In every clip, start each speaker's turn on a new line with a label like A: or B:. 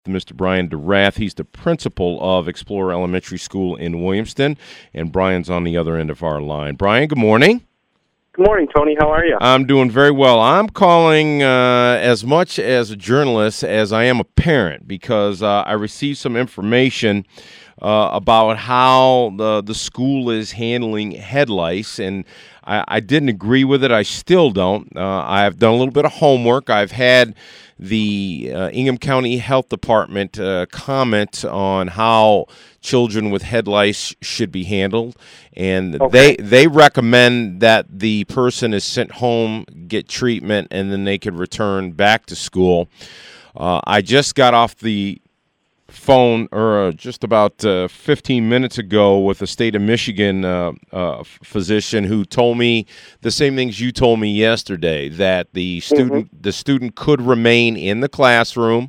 A: Mr. Brian DeRath. He's the principal of Explorer Elementary School in Williamston, and Brian's on the other end of our line. Brian, good morning.
B: Good morning, Tony. How are you?
A: I'm doing very well. I'm calling as much as a journalist as I am a parent because I received some information about how the school is handling head lice, and I didn't agree with it. I still don't. I've done a little bit of homework. I've had the Ingham County Health Department comment on how children with head lice should be handled, and they recommend that the person is sent home, get treatment, and then they could return back to school. I just got off the phone just about 15 minutes ago with a state of Michigan physician who told me the same things you told me yesterday, that the student could remain in the classroom,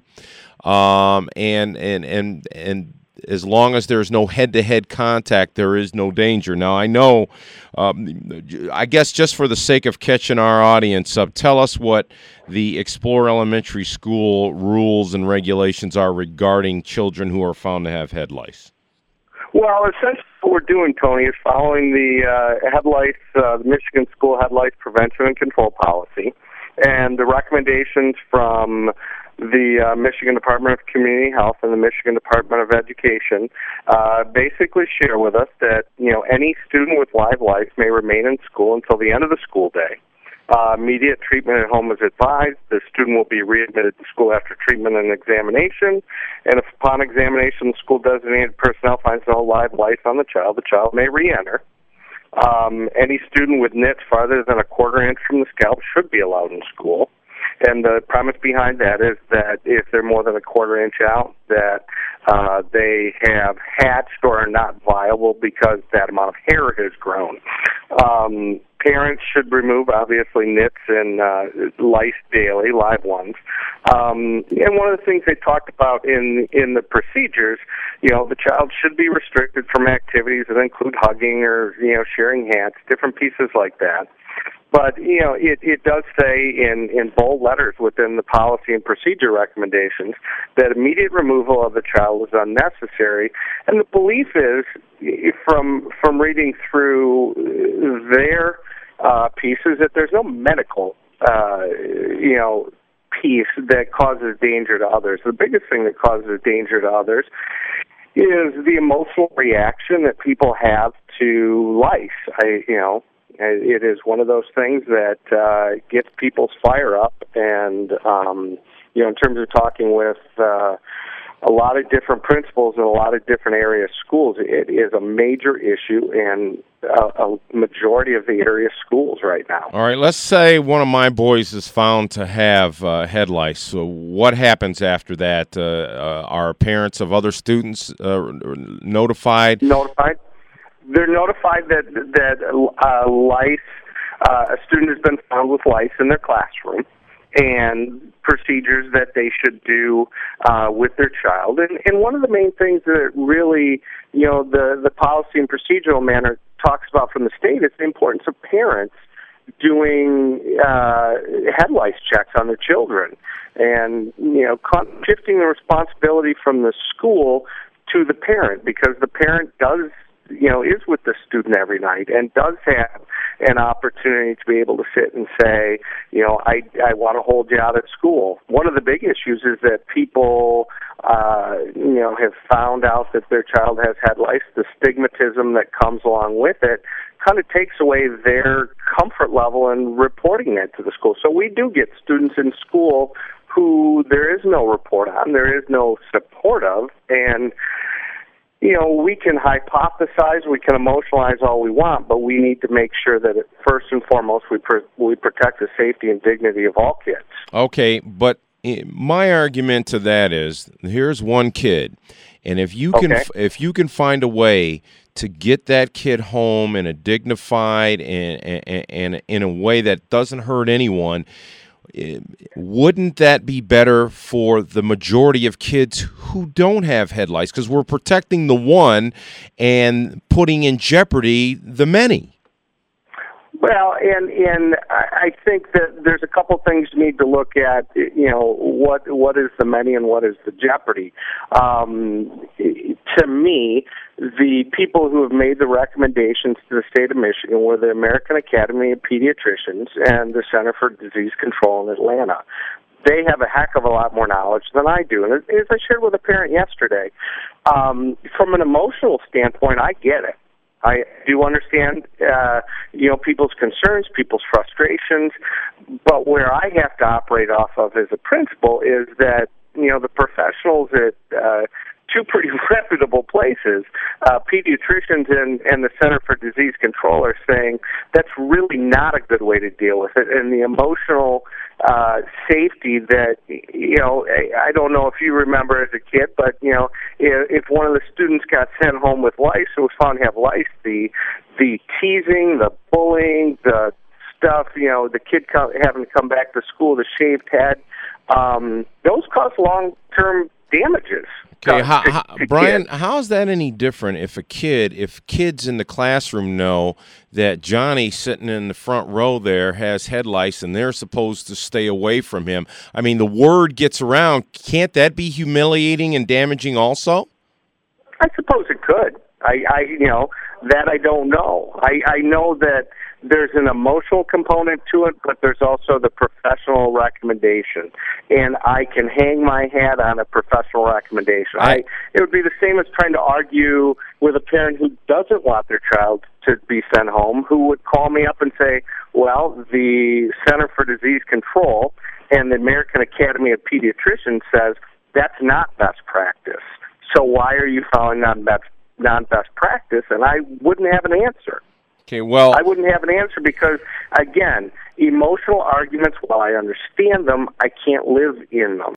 A: and as long as there's no head-to-head contact, there is no danger. Now, I know, I guess just for the sake of catching our audience up, tell us what the Explorer Elementary School rules and regulations are regarding children who are found to have head lice.
B: Well, essentially what we're doing, Tony, is following the head lice, the Michigan School Head Lice Prevention and Control Policy, and the recommendations from the Michigan Department of Community Health and the Michigan Department of Education basically share with us that, any student with live lice may remain in school until the end of the school day. Immediate treatment at home is advised. The student will be readmitted to school after treatment and examination. And if upon examination the school designated personnel finds no live lice on the child may re-enter. Any student with nits farther than a quarter inch from the scalp should be allowed in school. And the premise behind that is that if they're more than a quarter inch out, that they have hatched or are not viable because that amount of hair has grown. Parents should remove, obviously, nits and lice daily, live ones. And one of the things they talked about in the procedures, the child should be restricted from activities that include hugging or, sharing hands, different pieces like that. But, it does say in bold letters within the policy and procedure recommendations that immediate removal of the child is unnecessary. And the belief is, from reading through their pieces, that there's no medical, piece that causes danger to others. The biggest thing that causes danger to others is the emotional reaction that people have to lice. It is one of those things that gets people's fire up, and in terms of talking with a lot of different principals in a lot of different area schools, it is a major issue in a majority of the area schools right now.
A: All right, let's say one of my boys is found to have head lice. So what happens after that? Are parents of other students notified?
B: Notified. They're notified that a student has been found with lice in their classroom, and procedures that they should do with their child. And one of the main things that really, the policy and procedural manner talks about from the state is the importance of parents doing head lice checks on their children, and shifting the responsibility from the school to the parent, because the parent does is with the student every night and does have an opportunity to be able to sit and say, I want to hold you out at school. One of the big issues is that people, have found out that their child has head lice. The stigmatism that comes along with it kind of takes away their comfort level in reporting that to the school. So we do get students in school who there is no report on, there is no support of, and we can hypothesize, we can emotionalize all we want, but we need to make sure that first and foremost we protect the safety and dignity of all kids.
A: Okay, but my argument to that is, here's one kid, and if you can find a way to get that kid home in a dignified and in a way that doesn't hurt anyone, wouldn't that be better for the majority of kids who don't have head lice? Because we're protecting the one and putting in jeopardy the many.
B: Well, and I think that there's a couple things you need to look at. What is the many and what is the jeopardy? To me, the people who have made the recommendations to the state of Michigan were the American Academy of Pediatricians and the Center for Disease Control in Atlanta. They have a heck of a lot more knowledge than I do. And as I shared with a parent yesterday, from an emotional standpoint, I get it. I do understand, people's concerns, people's frustrations, but where I have to operate off of as a principal is that, the professionals at two pretty reputable places, pediatricians and the Center for Disease Control, are saying that's really not a good way to deal with it, and the emotional safety that, I don't know if you remember as a kid, but, if one of the students got sent home with lice or was found to have lice, the teasing, the bullying, the stuff, the kid having to come back to school with a shaved head, those cause long-term damages.
A: Okay, Brian, how is that any different if kids in the classroom know that Johnny sitting in the front row there has head lice and they're supposed to stay away from him? I mean, the word gets around. Can't that be humiliating and damaging also?
B: I suppose it could. That I don't know. I know that there's an emotional component to it, but there's also the professional recommendation. And I can hang my hat on a professional recommendation. It would be the same as trying to argue with a parent who doesn't want their child to be sent home, who would call me up and say, well, the Center for Disease Control and the American Academy of Pediatricians says that's not best practice. So why are you following non-best practice? And I wouldn't have an answer.
A: Okay, well,
B: I wouldn't have an answer because, again, emotional arguments, while I understand them, I can't live in them.